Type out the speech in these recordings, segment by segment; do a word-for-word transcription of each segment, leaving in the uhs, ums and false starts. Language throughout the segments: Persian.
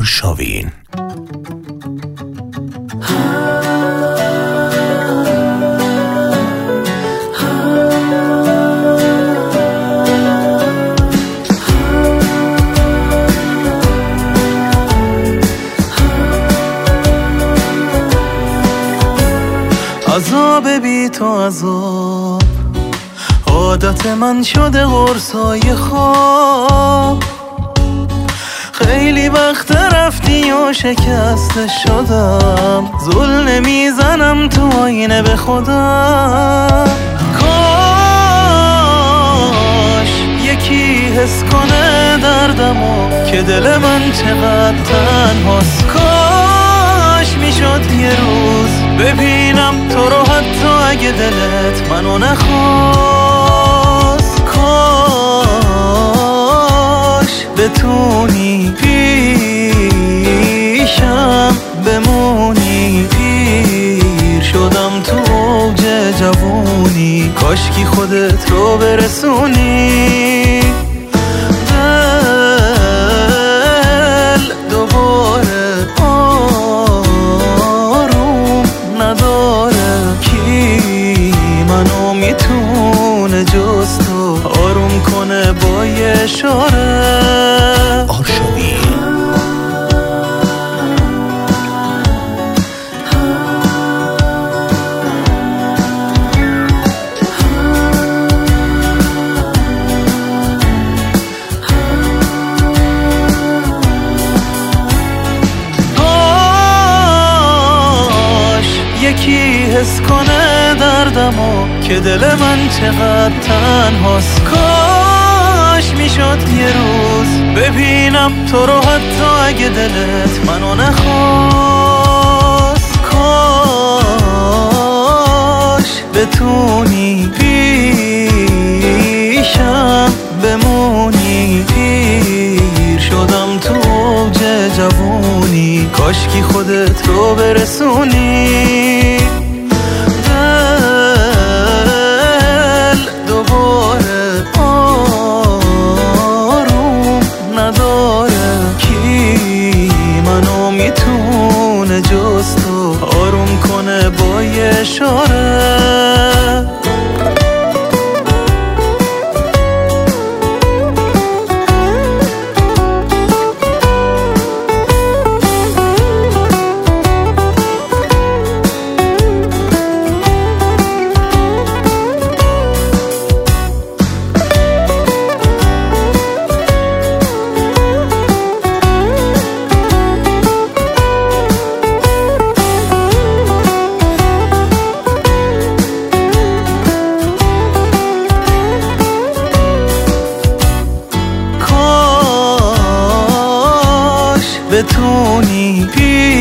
آرشاوین. عذاب بی تو عذاب، عادت من شده قرصای خواب. خیلی وقت رفتی و شکسته شدم، زل نمیزنم تو آینه به خودم. کاش یکی حس کنه دردمو که دل من چقدر تنهاست. کاش میشد یه روز ببینم تو رو حتی اگه دلت منو نخواست. کاش بتونی پیشم بمونی. پیر شدم تو اوج جوونی، کاشکی خودت رو برسونی. دل دوباره آروم نداره، کی منو میتونه جز تو آروم کنه با یه اشاره. آرشاوین. یکی حس کنه دردمو که دل من چقدر تنهاست. کاش میشد یه روز ببینم تو رو حتی اگه دلت منو نخواست. کاش بتونی پیشم بمونی. پیر شدم تو اوج جوونی، کاشکی خودت رو برسونی. دل دوباره آروم نداره، کی منو میتونه جز تو آروم کنه با یه اشاره. بتونی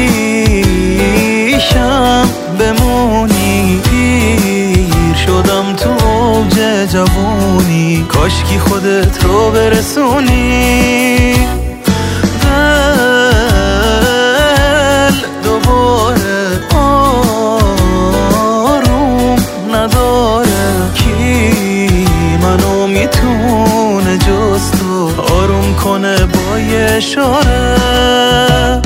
پیشم بمونی. پیر شدم تو اوج جوونی، کاشکی خودت رو برسونی. دل دوباره آروم نداره، کی منو میتونه جز تو آروم کنه با یه اشاره.